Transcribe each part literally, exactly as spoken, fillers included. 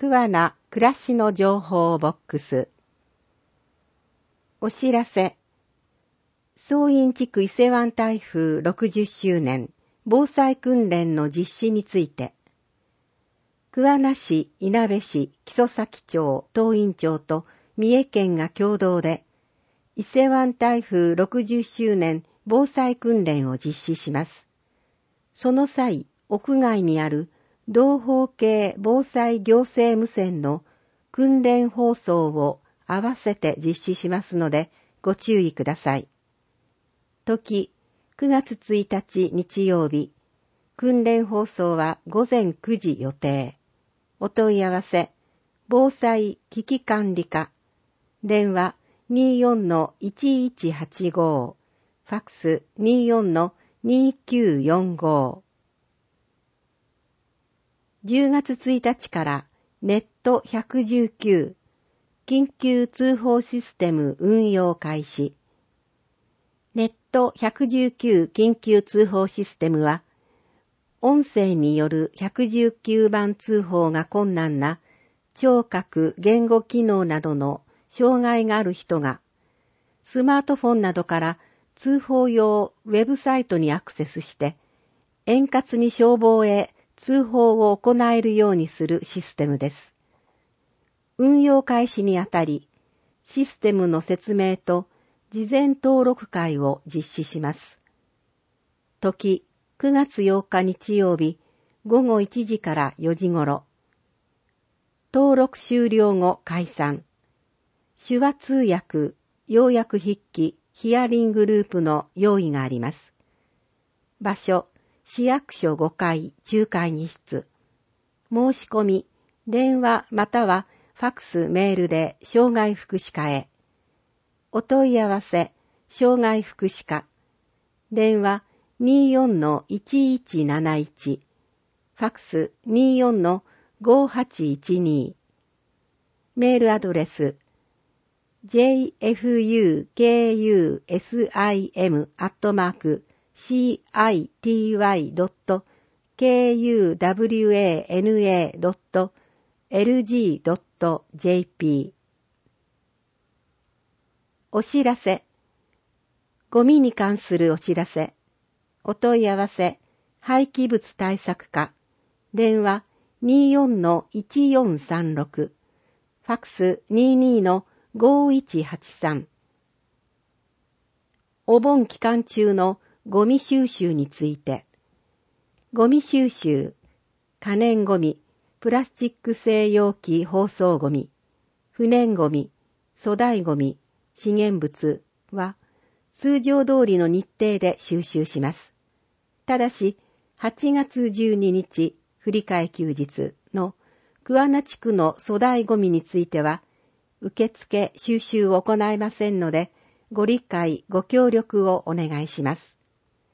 桑名暮らしの情報ボックス。お知らせ。総院地区伊勢湾台風ろくじゅっしゅうねん防災訓練の実施について、桑名市、いなべ市、木曽岬町、東院町と三重県が共同で、伊勢湾台風ろくじゅっしゅうねん防災訓練を実施します。その際、屋外にある同方系防災行政無線の訓練放送を合わせて実施しますのでご注意ください。時、くがつついたち日曜日、訓練放送はごぜんくじ予定。お問い合わせ、防災危機管理課、電話 にじゅうよんのいちいちはちご、ファックス にじゅうよんのにきゅうよんご。じゅうがつついたちからネットひゃくじゅうきゅう緊急通報システム運用開始。ネットひゃくじゅうきゅう緊急通報システムは、音声によるひゃくじゅうきゅうばん通報が困難な聴覚言語機能などの障害がある人が、スマートフォンなどから通報用ウェブサイトにアクセスして、円滑に消防へ通報を行えるようにするシステムです。運用開始にあたり、システムの説明と事前登録会を実施します。時、くがつようか日曜日、ごごいちじからよじ頃。登録終了後解散。手話通訳、要約筆記、ヒアリングループの用意があります。場所、市役所ごかい中会議室。申し込み、電話またはファックスメールで障害福祉課へ。お問い合わせ、障害福祉課。電話 にじゅうよんのいちいちなないち。ファックス にじゅうよんのごはちいちに。メールアドレス、ジェイエフユーケーユーエスアイエム アットマーク シーアイティーワイ ドット ケーユーダブリューエーエヌエー ドット エルジー ドット ジェーピー。お知らせ。ゴミに関するお知らせ。お問い合わせ、廃棄物対策課。電話 にじゅうよんのいちよんさんろく。ファックス にじゅうにのごいちはちさん。お盆期間中のゴミ収集について。ゴミ収集、可燃ゴミ、プラスチック製容器包装ゴミ、不燃ゴミ、粗大ゴミ、資源物は通常通りの日程で収集します。ただし、はちがつじゅうににち、振り替え休日の桑名地区の粗大ゴミについては、受付収集を行えませんので、ご理解、ご協力をお願いします。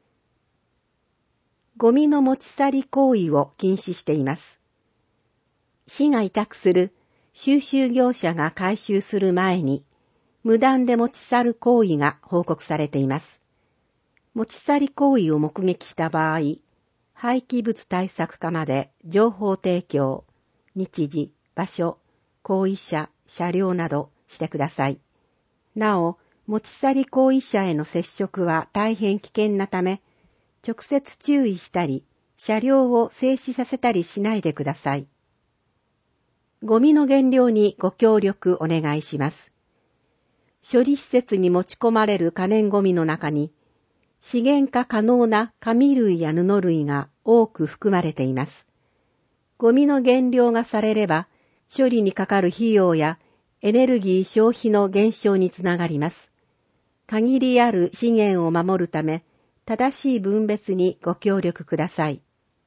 ゴミの持ち去り行為を禁止しています。市が委託する収集業者が回収する前に、無断で持ち去る行為が報告されています。持ち去り行為を目撃した場合、廃棄物対策課まで情報提供、日時、場所、行為者、車両などしてください。なお、持ち去り行為者への接触は大変危険なため、直接注意したり、車両を静止させたりしないでください。ゴミの減量にご協力お願いします。処理施設に持ち込まれる可燃ゴミの中に、資源化可能な紙類や布類が多く含まれています。ゴミの減量がされれば、処理にかかる費用やエネルギー消費の減少につながります。限りある資源を守るため、正しい分別にご協力ください。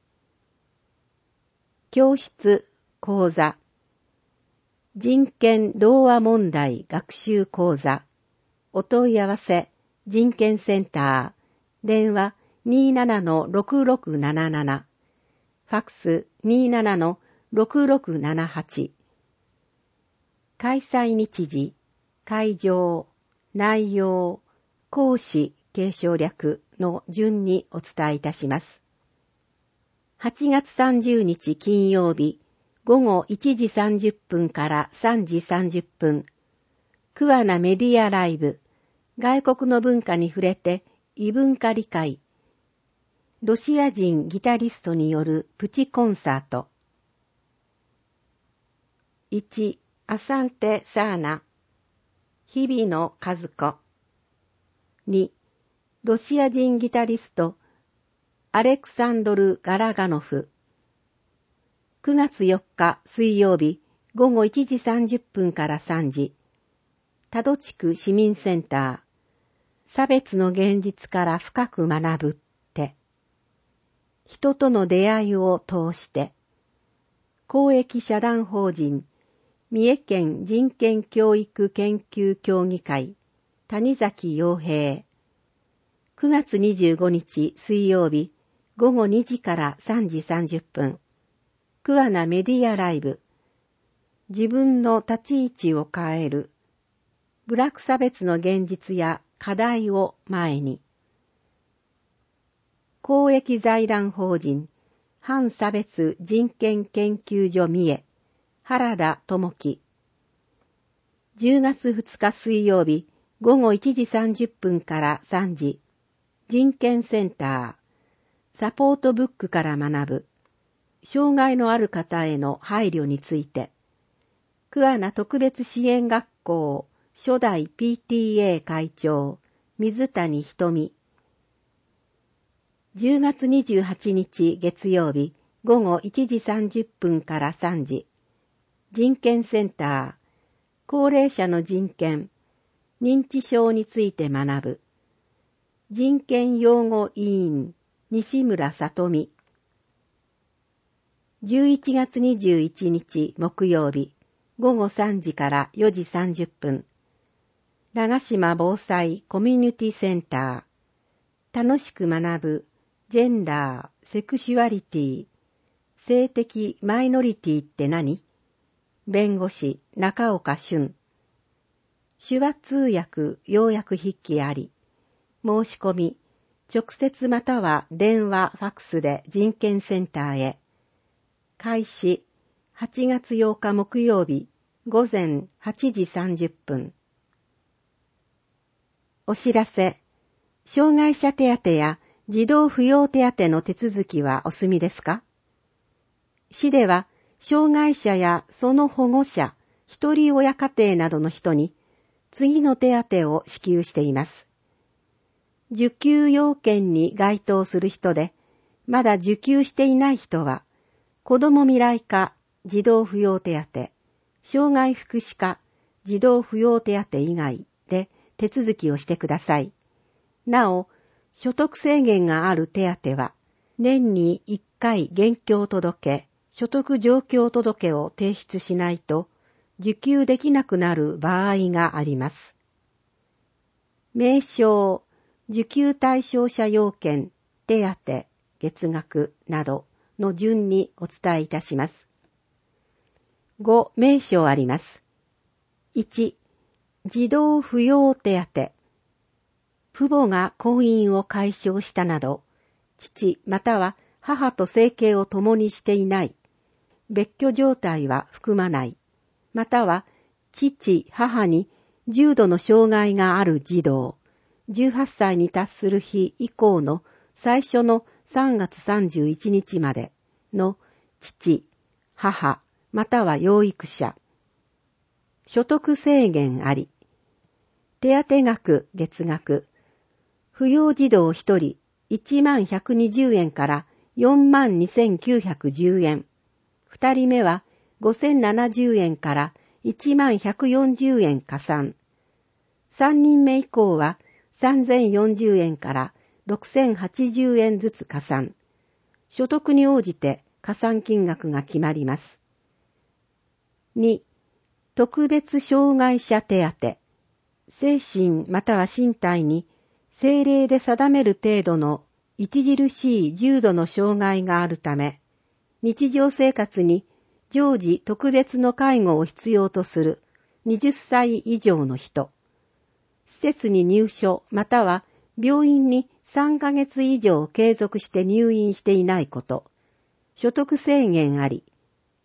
教室、講座、人権童話問題学習講座、お問い合わせ、人権センター、電話 にじゅうななのろくろくなななな、ファックス にじゅうななのろくろくななはち。開催日時、会場、内容、講師、継承略の順にお伝えいたします。はちがつさんじゅうにち金曜日ごごいちじさんじゅっぷんからさんじさんじゅっぷん、桑名メディアライブ、外国の文化に触れて異文化理解、ロシア人ギタリストによるプチコンサート。いち. アサンテ・サーナ、日々野和子。に. ロシア人ギタリスト、アレクサンドル・ガラガノフ。くがつよっか水曜日ごごいちじさんじゅっぷんからさんじ、多度地区市民センター、差別の現実から深く学ぶって、人との出会いを通して、公益社団法人、三重県人権教育研究協議会、谷崎洋平。くがつにじゅうごにち水曜日ごごにじからさんじさんじゅっぷん、桑名メディアライブ、自分の立ち位置を変える、部落差別の現実や課題を前に、公益財団法人、反差別人権研究所三重、原田智樹。じゅうがつふつか水曜日ごごいちじさんじゅっぷんからさんじ、人権センター、サポートブックから学ぶ、障害のある方への配慮について、桑名特別支援学校初代 ピーティーエー 会長、水谷瞳。じゅうがつにじゅうはちにち月曜日ごごいちじさんじゅっぷんからさんじ、人権センター、高齢者の人権、認知症について学ぶ、人権擁護委員、西村里美。じゅういちがつにじゅういちにち木曜日、ごごさんじからよじさんじゅっぷん、長島防災コミュニティセンター、楽しく学ぶ、ジェンダー、セクシュアリティ、性的マイノリティって何？弁護士中岡俊。手話通訳要約筆記あり。申し込み、直接または電話ファックスで人権センターへ。開始はちがつようか木曜日午前はちじさんじゅっぷん。お知らせ。障害者手当や児童扶養手当の手続きはお済みですか？市では障害者やその保護者、一人親家庭などの人に次の手当を支給しています。受給要件に該当する人で、まだ受給していない人は、子ども未来課児童扶養手当、障害福祉課児童扶養手当以外で手続きをしてください。なお、所得制限がある手当は、年にいっかい現況届、所得状況届を提出しないと、受給できなくなる場合があります。名称、受給対象者要件、手当、月額などの順にお伝えいたします。ご名称あります。いち、児童扶養手当。父母が婚姻を解消したなど、父または母と生計を共にしていない、別居状態は含まない、または父、母に重度の障害がある児童、じゅうはっさいに達する日以降の最初のさんがつさんじゅういちにちまでの父、母、または養育者。所得制限あり。手当額月額。扶養児童ひとりいちまんひゃくにじゅうえんからよんまんにせんきゅうひゃくじゅうえん。二人目はごせんななじゅうえんからいちまんひゃくよんじゅうえん加算。三人目以降はさんぜんよんじゅうえんからろくせんはちじゅうえんずつ加算。所得に応じて加算金額が決まります。に、特別障害者手当。精神または身体に政令で定める程度の著しい重度の障害があるため、日常生活に常時特別の介護を必要とするはたち以上の人、施設に入所または病院にさんかげつ以上継続して入院していないこと、所得制限あり、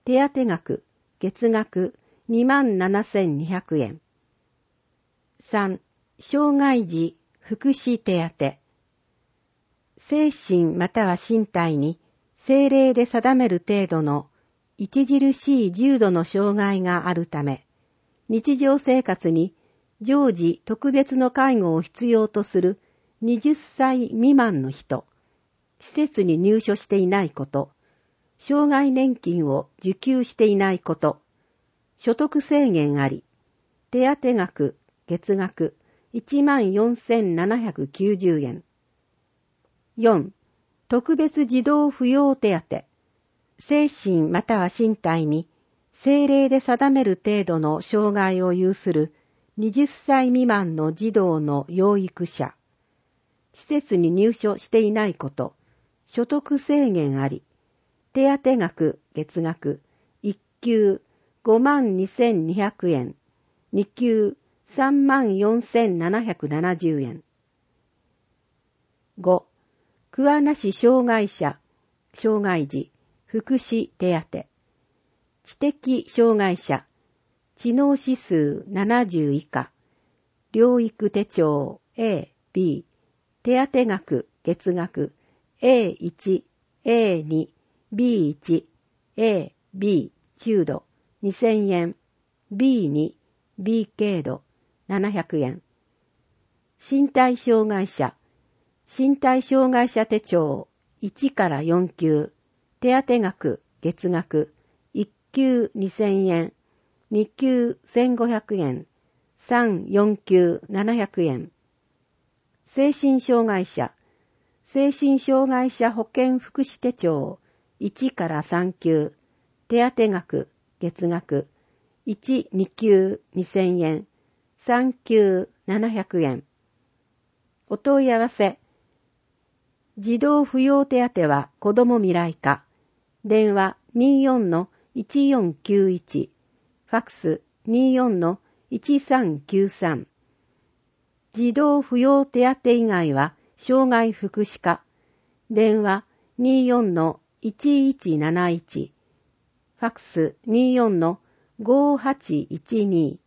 手当額、月額にまんななせんにひゃくえん。さん、障害児福祉手当。精神または身体に政令で定める程度の著しい重度の障害があるため、日常生活に常時特別の介護を必要とするはたち未満の人、施設に入所していないこと、障害年金を受給していないこと、所得制限あり、手当額、月額いちまんよんせんななひゃくきゅうじゅうえん。よん、特別児童扶養手当。精神または身体に政令で定める程度の障害を有するはたち未満の児童の養育者、施設に入所していないこと、所得制限あり、手当額、月額いっ級ごまんにせんにひゃくえん、に級さんまんよんせんななひゃくななじゅうえん。ご、桑名市障害者、障害児、福祉手当。知的障害者、知能指数ななじゅう以下、療育手帳 A、B、手当額、月額 エーいち、エーに、ビーいち、A、B、中度にせんえん、ビーに、B 軽度ななひゃくえん。身体障害者、身体障害者手帳いちからよん級、手当額、月額いっ級にせんえん、に級せんごひゃくえん、さん、よん級ななひゃくえん。精神障害者、精神障害者保健福祉手帳いちからさん級、手当額、月額いち、に級にせんえん、さん級ななひゃくえん。お問い合わせ。児童扶養手当は子ども未来課。電話 にじゅうよんのいちよんきゅういち。ファックス にじゅうよんのいちさんきゅうさん。児童扶養手当以外は障害福祉課。電話 にじゅうよんのいちいちなないち。ファックス にじゅうよんのごはちいちに。